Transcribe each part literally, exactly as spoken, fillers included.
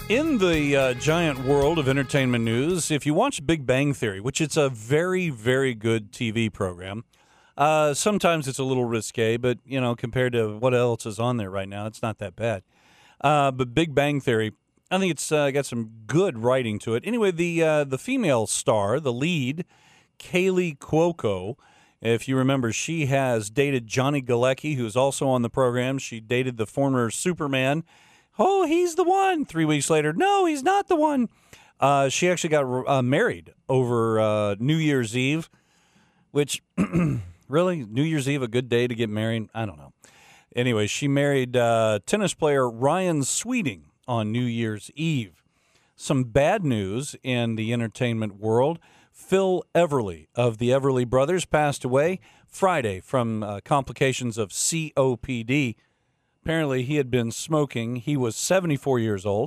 In the uh, giant world of entertainment news, if you watch Big Bang Theory, which it's a very, very good T V program, uh, sometimes it's a little risque, but, you know, compared to what else is on there right now, it's not that bad. Uh, but Big Bang Theory, I think it's uh, got some good writing to it. Anyway, the uh, the female star, the lead, Kaylee Cuoco, if you remember, she has dated Johnny Galecki, who's also on the program. She dated the former Superman. Oh, he's the one. Three weeks later, no, he's not the one. Uh, she actually got uh, married over uh, New Year's Eve, which, really, New Year's Eve, a good day to get married? I don't know. Anyway, she married uh, tennis player Ryan Sweeting on New Year's Eve. Some bad news in the entertainment world. Phil Everly of the Everly Brothers passed away Friday from uh, complications of C O P D. Apparently, he had been smoking. He was seventy-four years old.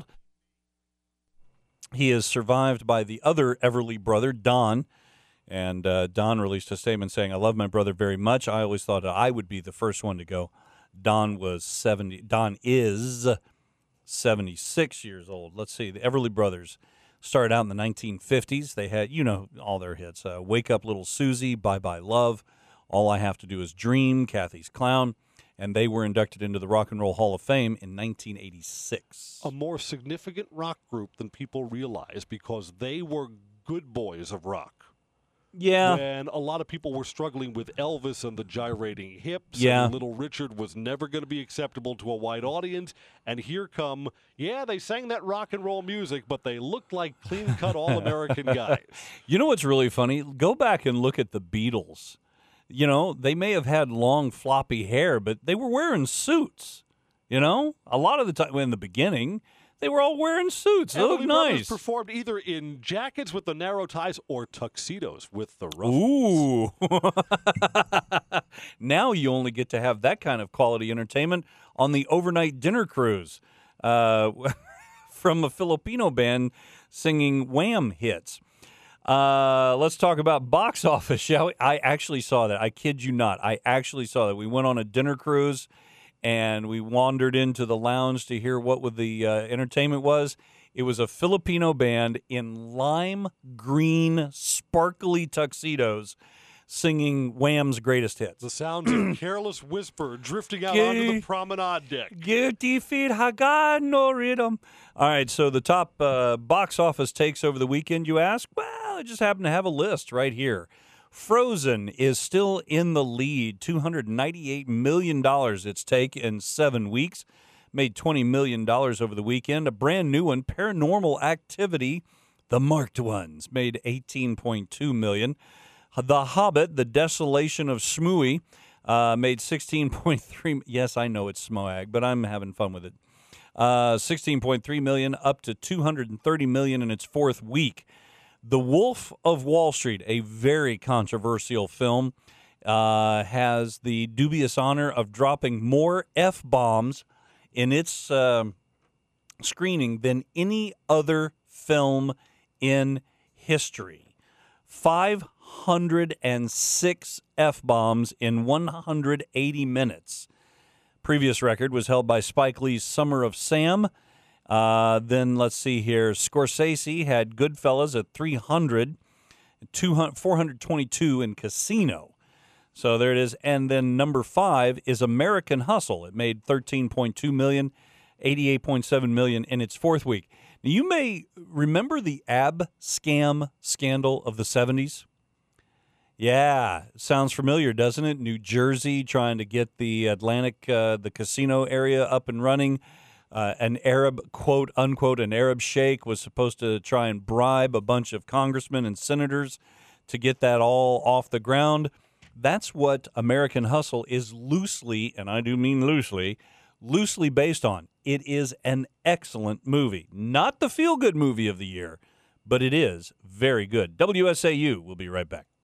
He is survived by the other Everly brother, Don. And uh, Don released a statement saying, "I love my brother very much. I always thought I would be the first one to go." Don was seventy. Don is seventy-six years old. Let's see. The Everly Brothers started out in the nineteen fifties. They had, you know, all their hits. Uh, Wake Up Little Susie, Bye Bye Love, All I Have to Do Is Dream, Kathy's Clown. And they were inducted into the Rock and Roll Hall of Fame in nineteen eighty-six. A more significant rock group than people realize because they were good boys of rock. Yeah. When a lot of people were struggling with Elvis and the gyrating hips, yeah. and Little Richard was never going to be acceptable to a white audience. And here come, yeah, they sang that rock and roll music, but they looked like clean-cut all-American guys. You know what's really funny? Go back and look at the Beatles. You know, they may have had long, floppy hair, but they were wearing suits. You know, a lot of the time in the beginning, they were all wearing suits. They looked nice. Performed either in jackets with the narrow ties or tuxedos with the ruffles. Ooh. Now you only get to have that kind of quality entertainment on the overnight dinner cruise uh, from a Filipino band singing Wham hits. Uh, let's talk about box office, shall we? I actually saw that. I kid you not. I actually saw that. We went on a dinner cruise, and we wandered into the lounge to hear what the uh, entertainment was. It was a Filipino band in lime green, sparkly tuxedos singing Wham's greatest hits. The sounds of Careless Whisper drifting out onto the promenade deck. Guilty feet, I got no rhythm. All right, so the top uh, box office takes over the weekend, you ask? Well, I just happen to have a list right here. Frozen is still in the lead, two hundred ninety-eight million dollars its take in seven weeks. Made twenty million dollars over the weekend. A brand new one, Paranormal Activity, The Marked Ones, made eighteen point two million dollars. The Hobbit, The Desolation of Smooey, uh, made sixteen point three. Yes, I know it's Smoag, but I'm having fun with it. Uh, sixteen point three million dollars up to two hundred thirty million dollars in its fourth week. The Wolf of Wall Street, a very controversial film, uh, has the dubious honor of dropping more F-bombs in its uh, screening than any other film in history. five hundred six F-bombs in one hundred eighty minutes. Previous record was held by Spike Lee's Summer of Sam. Uh, then let's see here. Scorsese had Goodfellas at three hundred, four hundred twenty-two in Casino. So there it is. And then number five is American Hustle. It made thirteen point two million dollars, eighty-eight point seven million dollars in its fourth week. Now, you may remember the ab scam scandal of the seventies. Yeah, sounds familiar, doesn't it? New Jersey trying to get the Atlantic, uh, the casino area up and running. Uh, an Arab, quote, unquote, an Arab sheikh was supposed to try and bribe a bunch of congressmen and senators to get that all off the ground. That's what American Hustle is loosely, and I do mean loosely, loosely based on. It is an excellent movie. Not the feel-good movie of the year, but it is very good. W S A U will be right back.